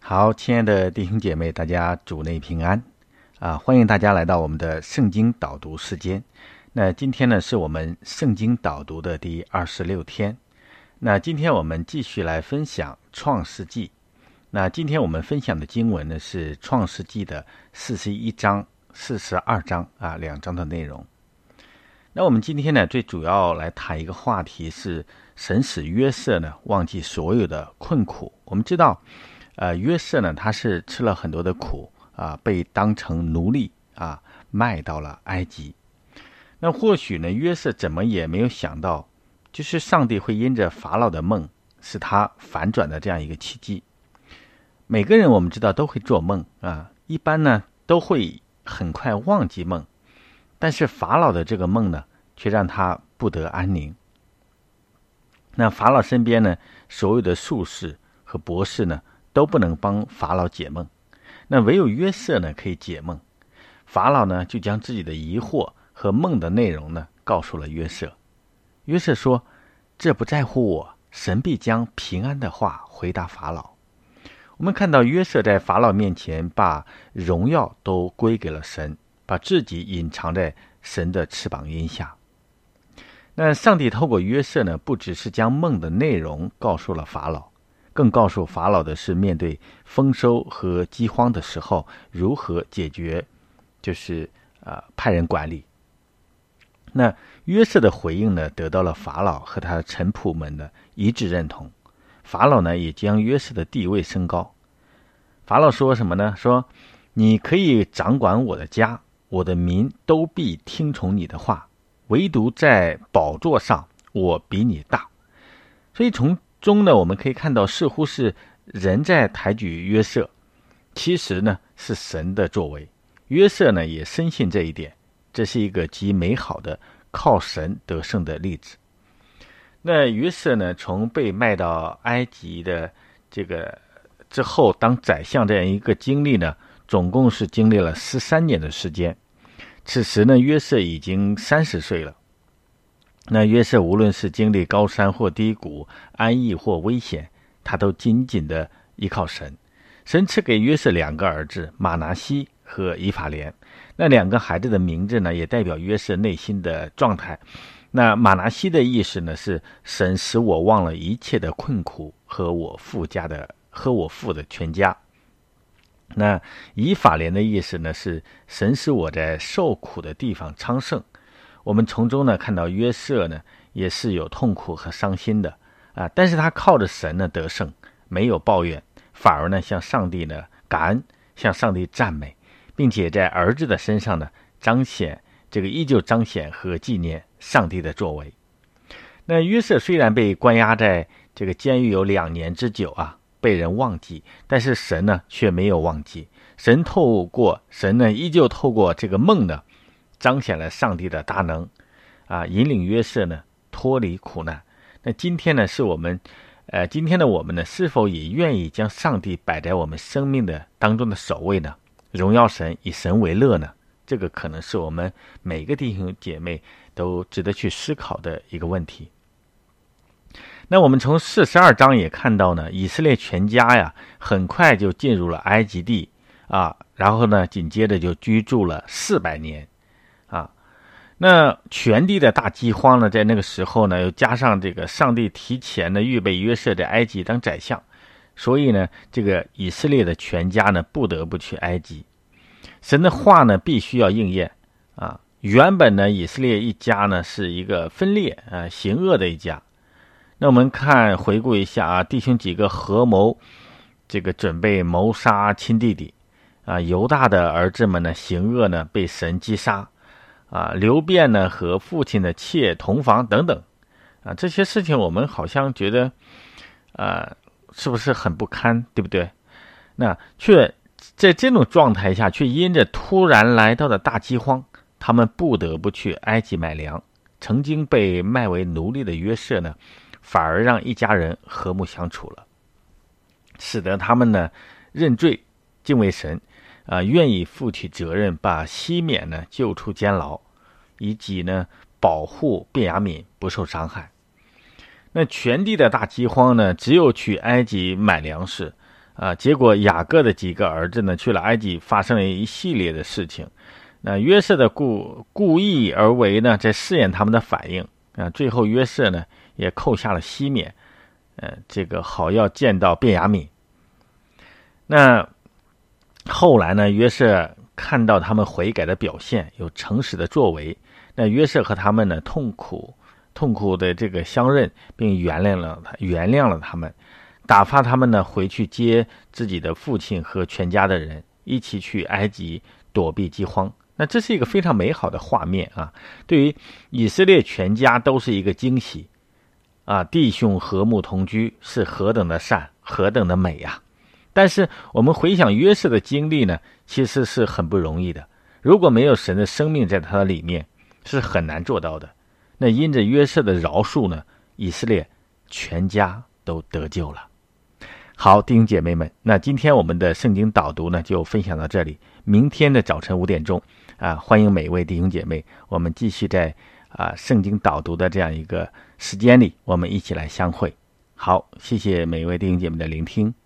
好，亲爱的弟兄姐妹，大家主内平安欢迎大家来到我们的圣经导读时间。那今天呢，是我们圣经导读的第26天。那今天我们继续来分享创世纪。那今天我们分享的经文呢，是创世纪的41章、42章2章的内容。那我们今天呢，最主要来谈一个话题是神使约瑟呢忘记所有的困苦。我们知道约瑟呢，他是吃了很多的苦被当成奴隶卖到了埃及。那或许呢，约瑟怎么也没有想到，就是上帝会因着法老的梦使他反转的这样一个奇迹。每个人我们知道都会做梦一般呢都会很快忘记梦，但是法老的这个梦呢，却让他不得安宁。那法老身边呢，所有的术士和博士呢，都不能帮法老解梦，那唯有约瑟呢可以解梦。法老呢就将自己的疑惑和梦的内容呢告诉了约瑟。约瑟说：这不在乎我，神必将平安的话回答法老。我们看到约瑟在法老面前把荣耀都归给了神，把自己隐藏在神的翅膀荫下。那上帝透过约瑟呢，不只是将梦的内容告诉了法老，更告诉法老的是面对丰收和饥荒的时候如何解决，就是派人管理。那约瑟的回应呢，得到了法老和他的臣仆们的一致认同。法老呢也将约瑟的地位升高。法老说什么呢？说你可以掌管我的家，我的民都必听从你的话，唯独在宝座上我比你大。所以从中呢，我们可以看到似乎是人在抬举约瑟，其实呢是神的作为。约瑟呢也深信这一点，这是一个极美好的靠神得胜的例子。那约瑟呢，从被卖到埃及的这个之后当宰相这样一个经历呢，总共是经历了13年的时间。此时呢，约瑟已经30岁了。那约瑟无论是经历高山或低谷，安逸或危险，他都紧紧的依靠神。神赐给约瑟2个儿子，马拿西和以法莲。那2个孩子的名字呢，也代表约瑟内心的状态。那马拿西的意思呢，是神使我忘了一切的困苦和我父的全家。那以法莲的意思呢，是神使我在受苦的地方昌盛。我们从中呢看到约瑟呢也是有痛苦和伤心的但是他靠着神呢得胜，没有抱怨，反而呢向上帝呢感恩，向上帝赞美，并且在儿子的身上呢依旧彰显和纪念上帝的作为。那约瑟虽然被关押在这个监狱有2年之久被人忘记，但是神呢却没有忘记。神呢依旧透过这个梦呢，彰显了上帝的大能引领约瑟呢脱离苦难。那今天的我们呢，是否也愿意将上帝摆在我们生命的当中的首位呢？荣耀神，以神为乐呢？这个可能是我们每个弟兄姐妹都值得去思考的一个问题。那我们从42章也看到呢，以色列全家很快就进入了埃及地然后呢紧接着就居住了400年那全地的大饥荒呢，在那个时候呢，又加上这个上帝提前呢预备约瑟在埃及当宰相，所以呢这个以色列的全家呢不得不去埃及。神的话呢必须要应验原本呢以色列一家呢是一个分裂行恶的一家。那我们回顾一下弟兄几个合谋这个准备谋杀亲弟弟犹大的儿子们呢行恶呢被神击杀流便呢和父亲的妾同房等等这些事情我们好像觉得是不是很不堪，对不对？那却在这种状态下，却因着突然来到的大饥荒，他们不得不去埃及买粮。曾经被卖为奴隶的约瑟呢，反而让一家人和睦相处了，使得他们呢认罪敬畏神愿意负起责任，把西缅呢救出监牢，以及呢保护便雅悯不受伤害。那全地的大饥荒呢，只有去埃及买粮食结果雅各的几个儿子呢去了埃及，发生了一系列的事情。那约瑟的故意而为呢，在试验他们的反应最后约瑟呢也扣下了西缅，这个好要见到便雅悯。那后来呢，约瑟看到他们悔改的表现，有诚实的作为，那约瑟和他们呢痛苦的这个相认，并原谅了他们，打发他们呢回去接自己的父亲和全家的人，一起去埃及躲避饥荒。那这是一个非常美好的画面对于以色列全家都是一个惊喜弟兄和睦同居是何等的善，何等的美呀！但是我们回想约瑟的经历呢，其实是很不容易的。如果没有神的生命在他的里面，是很难做到的。那因着约瑟的饶恕呢，以色列全家都得救了。好，弟兄姐妹们，那今天我们的圣经导读呢就分享到这里。明天的早晨5点钟欢迎每位弟兄姐妹，我们继续在圣经导读的这样一个时间里，我们一起来相会。好，谢谢每位弟兄姐妹的聆听。